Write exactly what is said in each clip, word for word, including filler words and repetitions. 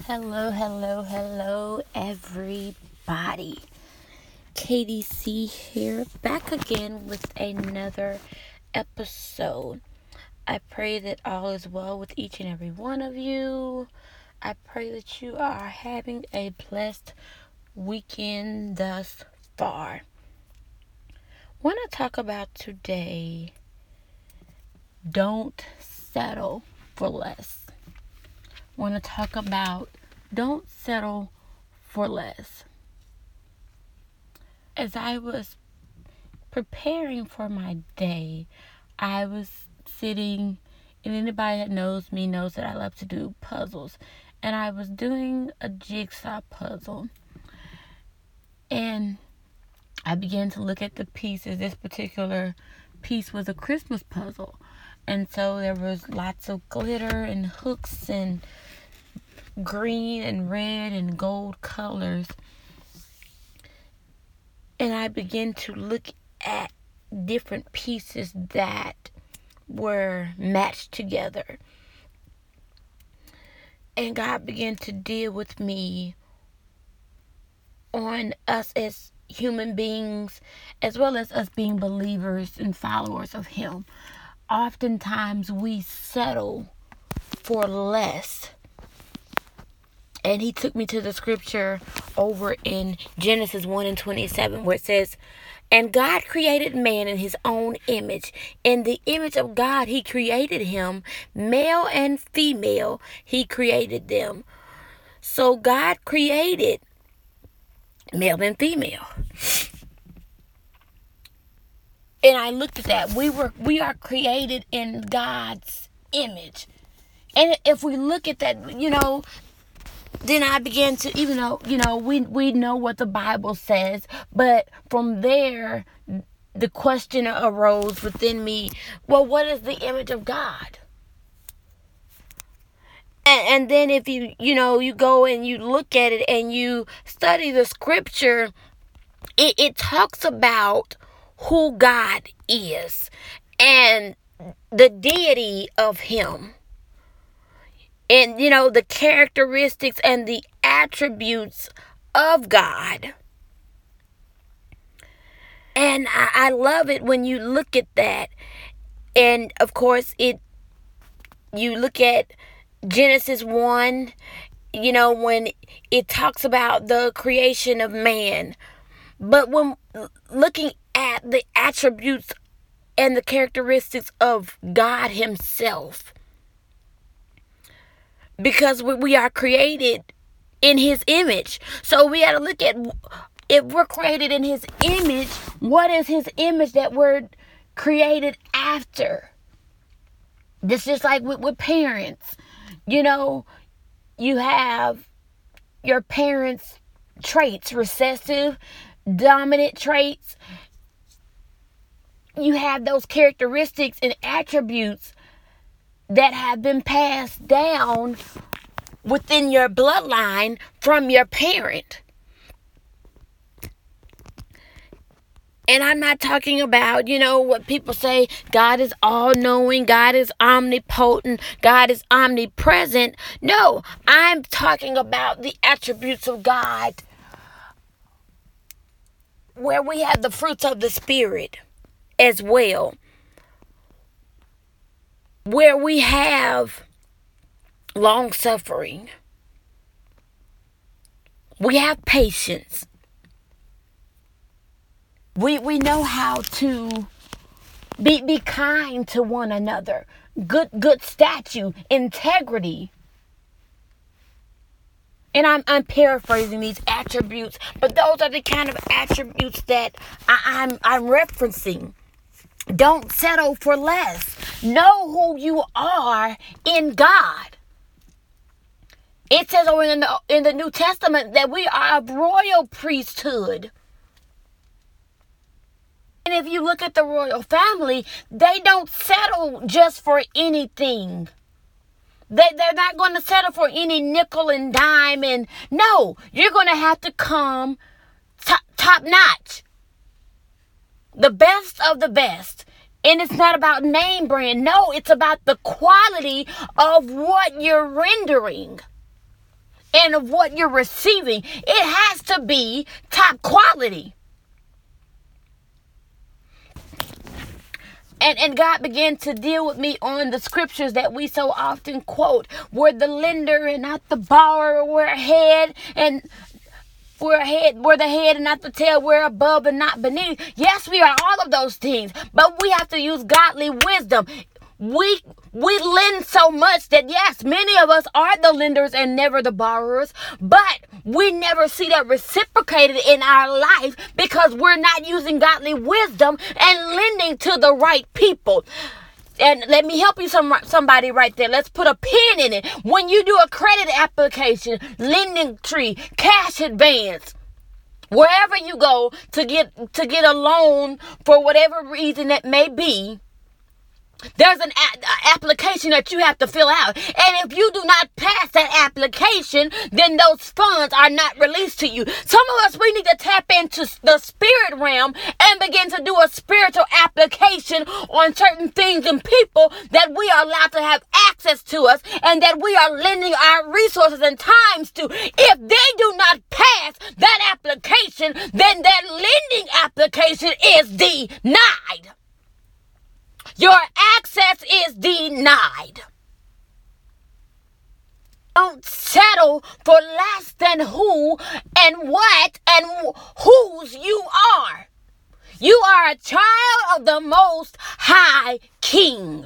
Hello, hello, hello, everybody. K D C here, back again with another episode. I pray that all is well with each and every one of you. I pray that you are having a blessed weekend thus far. Want to talk about today, don't settle for less. Want to talk about don't settle for less. As I was preparing for my day, I was sitting, and anybody that knows me knows that I love to do puzzles. And I was doing a jigsaw puzzle. And I began to look at the pieces. This particular piece was a Christmas puzzle. And so there was lots of glitter and hooks and green and red and gold colors. And I began to look at different pieces that were matched together. And God began to deal with me on us as human beings, as well as us being believers and followers of Him. Oftentimes we settle for less. And He took me to the scripture over in Genesis one and twenty-seven, where it says, "And God created man in His own image. In the image of God He created him. Male and female He created them." So God created male and female. And I looked at that. We were we are created in God's image. And if we look at that, you know, then I began to, even though, you know, we, we know what the Bible says, but from there, the question arose within me, well, what is the image of God? And, and then if you, you know, you go and you look at it and you study the scripture, it, it talks about who God is and the deity of Him. And, you know, the characteristics and the attributes of God. And I, I love it when you look at that. And, of course, it you look at Genesis one, you know, when it talks about the creation of man. But when looking at the attributes and the characteristics of God Himself, because we are created in His image. So we got to look at, if we're created in His image, what is His image that we're created after? This is like with, with parents. You know, you have your parents' traits, recessive, dominant traits. You have those characteristics and attributes that have been passed down within your bloodline from your parent. And I'm not talking about, you know, what people say, God is all-knowing, God is omnipotent, God is omnipresent. No, I'm talking about the attributes of God, where we have the fruits of the Spirit as well, where we have long suffering, we have patience, we we know how to be be kind to one another, good good statue, integrity. And I'm I'm paraphrasing these attributes, but those are the kind of attributes that I, I'm I'm referencing. Don't settle for less. Know who you are in God. It says over in the, in the New Testament that we are a royal priesthood. And if you look at the royal family, they don't settle just for anything. They, they're not going to settle for any nickel and dime. And no, you're going to have to come top, top notch. The best of the best. And it's not about name brand. No, it's about the quality of what you're rendering. and of what you're receiving. It has to be top quality. And, and God began to deal with me on the scriptures that we so often quote. We're the lender and not the borrower. We're ahead and we're ahead. We're the head and not the tail. We're above and not beneath. Yes, we are all of those things. But we have to use godly wisdom. We we lend so much that, yes, many of us are the lenders and never the borrowers, but we never see that reciprocated in our life because we're not using godly wisdom and lending to the right people. And let me help you, some somebody right there. Let's put a pin in it. When you do a credit application, lending tree, cash advance, wherever you go to get to get a loan for whatever reason it may be, there's an a- application that you have to fill out. And if you do not pass that application, then those funds are not released to you. Some of us, we need to tap into the spirit realm and begin to do a spiritual application on certain things and people that we are allowed to have access to us and that we are lending our resources and times to. If they do not pass that application, then that lending application is denied. Your access is denied. Don't settle for less than who and what and whose you are. You are a child of the Most High King.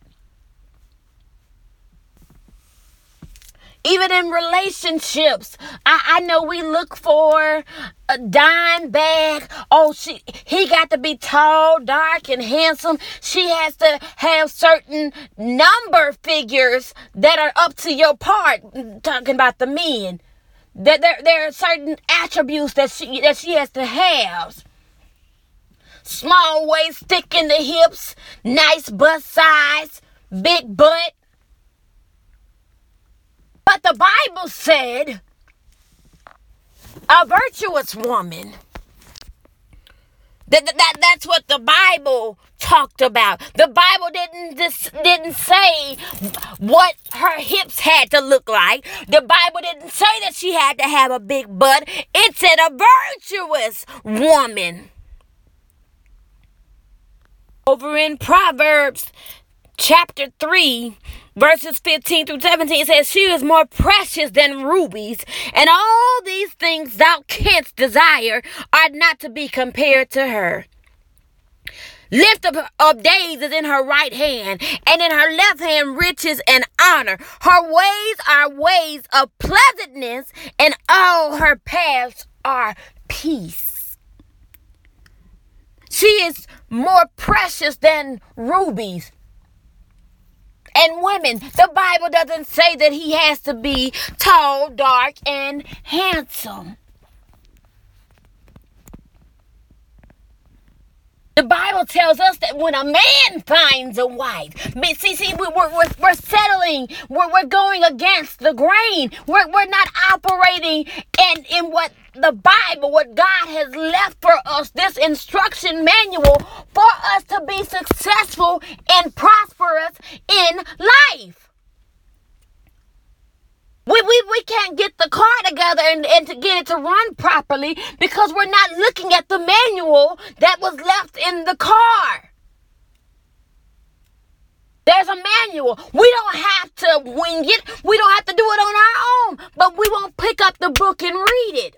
Even in relationships, I, I know we look for a dime bag. Oh, she he got to be tall, dark, and handsome. She has to have certain number figures that are up to your part. Talking about the men, that there there are certain attributes that she that she has to have. Small waist, thick in the hips, nice bust size, big butt. But the Bible said a virtuous woman. That, that, that's what the Bible talked about. The Bible didn't just, didn't say what her hips had to look like. The Bible didn't say that she had to have a big butt. It said a virtuous woman. Over in Proverbs chapter three, verses fifteen through seventeen, it says, she is more precious than rubies, and all these things thou canst desire are not to be compared to her. Lift of, of days is in her right hand, and in her left hand riches and honor. Her ways are ways of pleasantness, and all her paths are peace. She is more precious than rubies. And women, the Bible doesn't say that he has to be tall, dark, and handsome. The Bible tells us that when a man finds a wife, see, see, we're, we're, we're settling, we're, we're going against the grain. We're, we're not operating in, in what the Bible, what God has left for us, this instruction manual for us to be successful and prosperous in life. We, we, we can't get the car together and, and to get it to run properly because we're not looking at the manual that was left in the car. There's a manual. We don't have to wing it. We don't have to do it on our own, but we won't pick up the book and read it.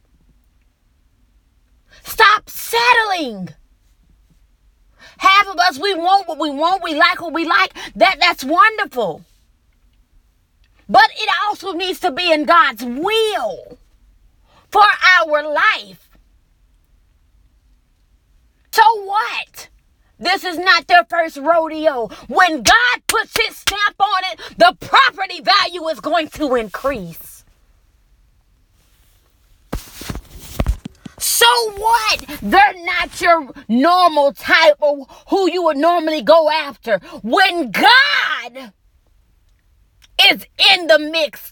Stop settling. Half of us, we want what we want. We like what we like. That, that's wonderful. But it also needs to be in God's will for our life. So what? This is not their first rodeo. When God puts his stamp on it, the property value is going to increase. So what? They're not your normal type of who you would normally go after. When God is in the mix,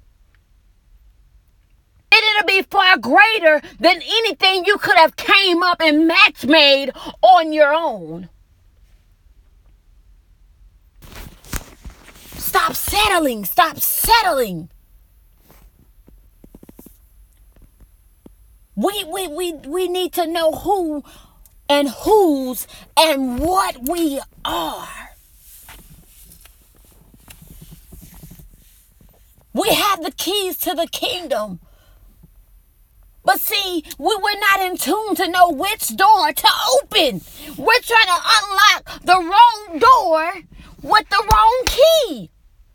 and it'll be far greater than anything you could have came up and match made on your own. Stop settling. Stop settling. We, we, we, we need to know who and whose and what we are. We have the keys to the kingdom. But see, we were not in tune to know which door to open. We're trying to unlock the wrong door with the wrong key.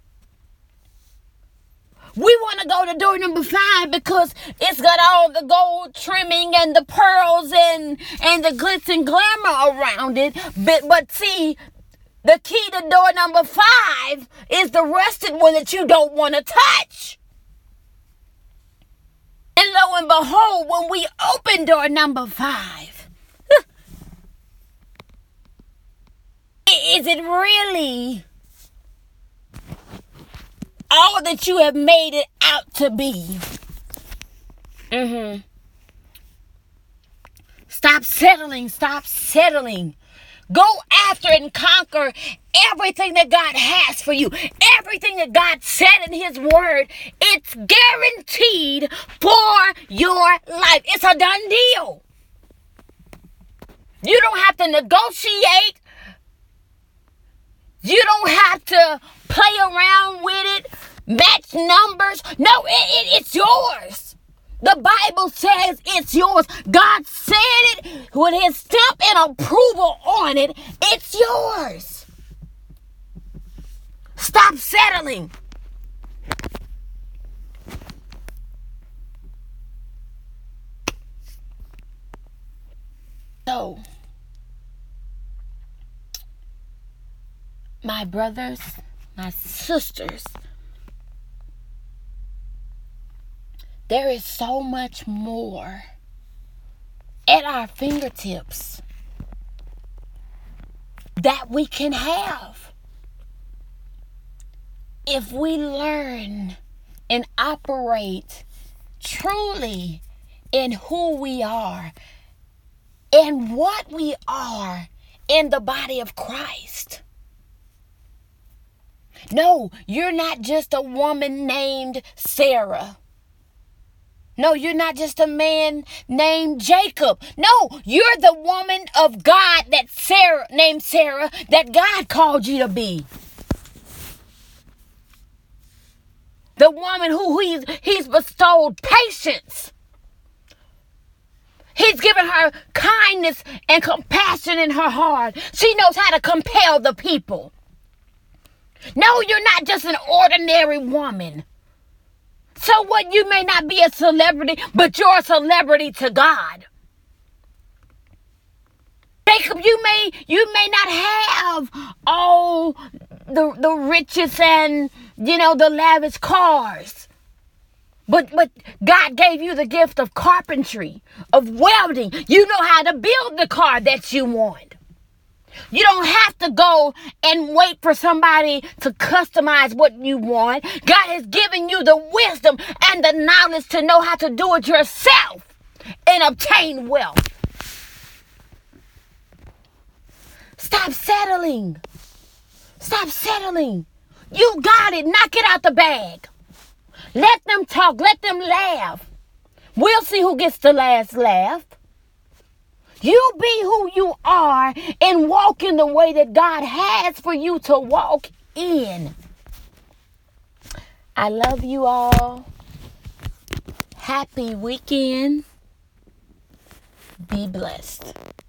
We want to go to door number five because it's got all the gold trimming and the pearls and, and the glitz and glamour around it. But, but see, the key to door number five is the rusted one that you don't want to touch. And lo and behold, when we open door number five, is it really all that you have made it out to be? Mm-hmm. Stop settling. Stop settling. Go after and conquer everything that God has for you. Everything that God said in his word, it's guaranteed for your life. It's a done deal. You don't have to negotiate. You don't have to play around with it, match numbers. No, it, it, it's yours. The Bible says it's yours. God said it with his stamp and approval on it. It's yours. Stop settling. So, my brothers, my sisters, there is so much more at our fingertips that we can have if we learn and operate truly in who we are and what we are in the body of Christ. No, you're not just a woman named Sarah. No, you're not just a man named Jacob. No, you're the woman of God that Sarah, named Sarah, that God called you to be. The woman who he's, he's bestowed patience. He's given her kindness and compassion in her heart. She knows how to compel the people. No, you're not just an ordinary woman. So what? You may not be a celebrity, but you're a celebrity to God. Jacob, you may you may not have all the the riches and, you know, the lavish cars. But but God gave you the gift of carpentry, of welding. You know how to build the car that you want. You don't have to go and wait for somebody to customize what you want. God has given you the wisdom and the knowledge to know how to do it yourself and obtain wealth. Stop settling. Stop settling. You got it. Knock it out the bag. Let them talk. Let them laugh. We'll see who gets the last laugh. You be who you are and walk in the way that God has for you to walk in. I love you all. Happy weekend. Be blessed.